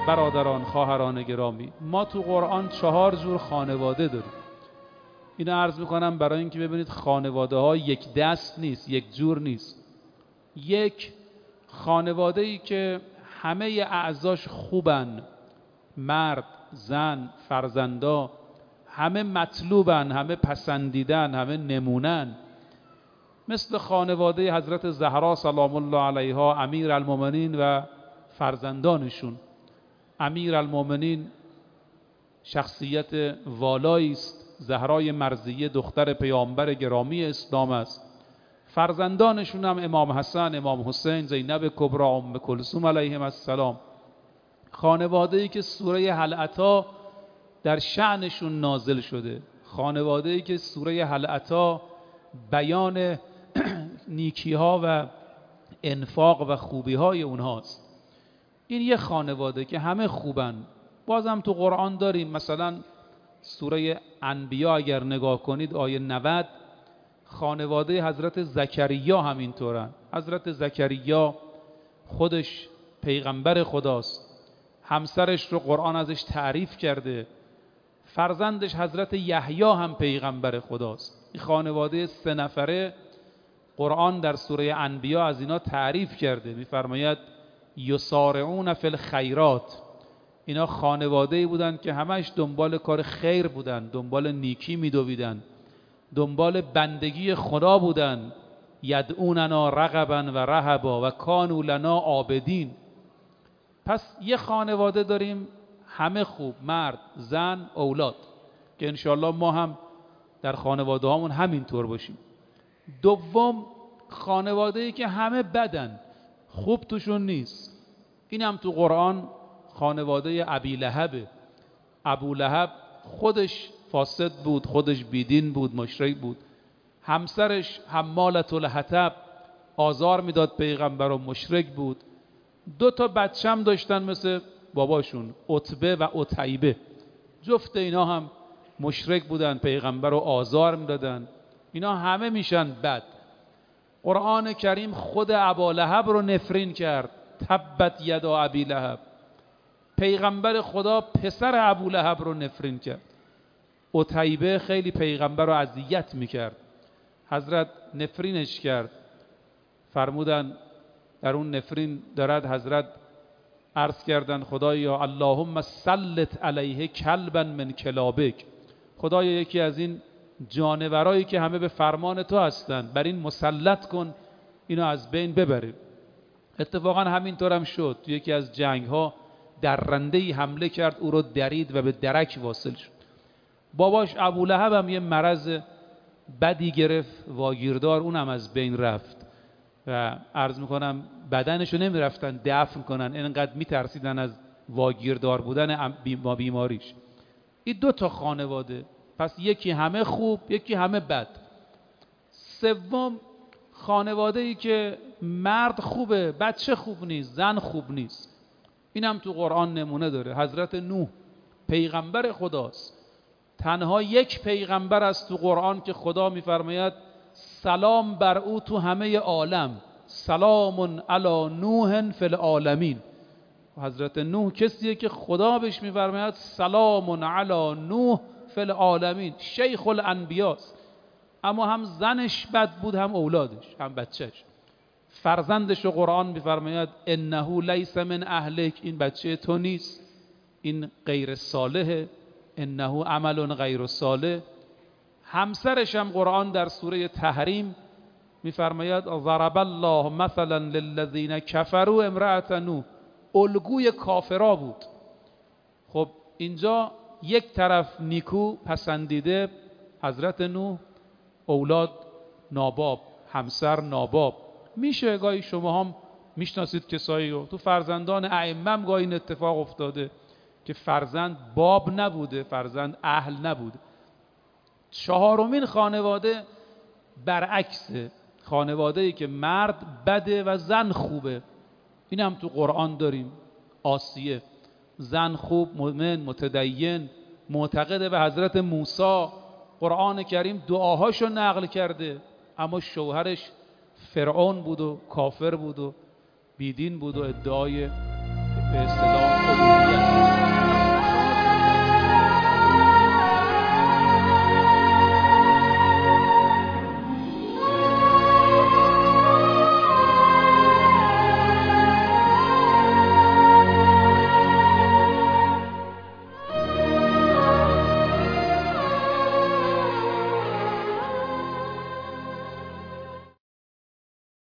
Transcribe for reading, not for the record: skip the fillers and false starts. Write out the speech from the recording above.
برادران، خواهران گرامی، ما تو قرآن 4 جور خانواده داریم. اینو عرض میکنم برای اینکه ببینید خانواده ها یک دست نیست، یک جور نیست. یک خانواده ای که همه اعضاش خوبن، مرد، زن، فرزندا، همه مطلوبن، همه پسندیدن، همه نمونن، مثل خانواده حضرت زهرا سلام الله علیها، امیرالمومنین و فرزندانشون. امیرالمومنین شخصیت والایی است، زهرای مرضیه دختر پیامبر گرامی اسلام است. فرزندانشون هم امام حسن، امام حسین، زینب کبری، ام کلثوم علیهم السلام. خانواده‌ای که سوره هل اتی در شأنشون نازل شده، خانواده‌ای که سوره هل اتی بیان نیکی‌ها و انفاق و خوبی‌های اونهاست. این یه خانواده که همه خوبن. بازم تو قرآن داریم، مثلا سوره انبیا اگر نگاه کنید آیه 90، خانواده حضرت زکریا همینطورن. حضرت زکریا خودش پیغمبر خداست، همسرش رو قرآن ازش تعریف کرده، فرزندش حضرت یحیی هم پیغمبر خداست. این خانواده 3 نفره قرآن در سوره انبیا از اینا تعریف کرده، میفرماید یسارعون فی الخیرات. اینا خانواده‌ای بودن که همش دنبال کار خیر بودن، دنبال نیکی میدویدن، دنبال بندگی خدا بودن. یدعوننا رغبا و رهبا و کانوا لنا عابدین. پس یه خانواده داریم همه خوب، مرد، زن، اولاد، که انشاءالله ما هم در خانواده هامون همینطور باشیم. دوم خانواده‌ای که همه بدن، خوب توشون نیست. این هم تو قرآن خانواده ابی لهبه. ابو لهب خودش فاسد بود، خودش بیدین بود، مشرک بود. همسرش حمالة الحطب، آزار میداد پیغمبر و مشرک بود. 2 تا بچه هم داشتن مثل باباشون، عتبه و عتیبه. جفت اینا هم مشرک بودن، پیغمبر رو آزار میدادن. اینا همه میشن بد. قرآن کریم خود ابا لهب رو نفرین کرد، تبت یدا ابی لهب. پیغمبر خدا پسر ابو لهب رو نفرین کرد. عتیبه خیلی پیغمبر رو اذیت میکرد، حضرت نفرینش کرد. فرمودن در اون نفرین دارد حضرت عرض کردن خدایا اللهم سلط علیه کلبا من کلابک. خدایا یکی از این جانورایی که همه به فرمان تو هستند بر این مسلط کن، اینو از بین ببریم. اتفاقا همینطور هم شد. یکی از جنگ ها درنده‌ای حمله کرد، او رو درید و به درک واصل شد. باباش ابو لهب هم یه مرض بدی گرفت، واگیردار، اونم از بین رفت. و عرض میکنم بدنشو نمیرفتن دفن کنن، اینقدر میترسیدن از واگیردار بودن بیماریش. این 2 تا خانواده. پس یکی همه خوب، یکی همه بد. سوم خانواده ای که مرد خوبه، بچه خوب نیست، زن خوب نیست. اینم تو قرآن نمونه داره. حضرت نوح پیغمبر خداست، تنها یک پیغمبر است تو قرآن که خدا میفرماید سلام بر او تو همه عالم، سلام علی نوح فی العالمین. حضرت نوح کسیه که خدا بهش میفرماید سلام علی نوح فی العالمین، شیخ الانبیاست. اما هم زنش بد بود، هم اولادش، هم بچهش. فرزندش رو قرآن میفرماید انه لیس من اهلک، این بچه تو نیست، این غیر صالحه، انه عمل غیر صالح. همسرش هم قرآن در سوره تحریم میفرماید ضرب الله مثلا للذین کفروا امرأة نوح، الگوی کافرا بود. خب اینجا یک طرف نیکو پسندیده حضرت نوح، اولاد ناباب، همسر ناباب. میشه گاهی شما هم میشناسید کسایی رو تو فرزندان ائمه هم گاهی این اتفاق افتاده که فرزند باب نبوده، فرزند اهل نبوده. 4مین خانواده برعکسه، خانواده‌ای که مرد بده و زن خوبه. این هم تو قرآن داریم. آسیه زن خوب، مؤمن، متدین، معتقد به حضرت موسی. قرآن کریم دعاهاشو نقل کرده، اما شوهرش فرعون بود و کافر بود و بیدین بود و ادعای به اصطلاح الوهیت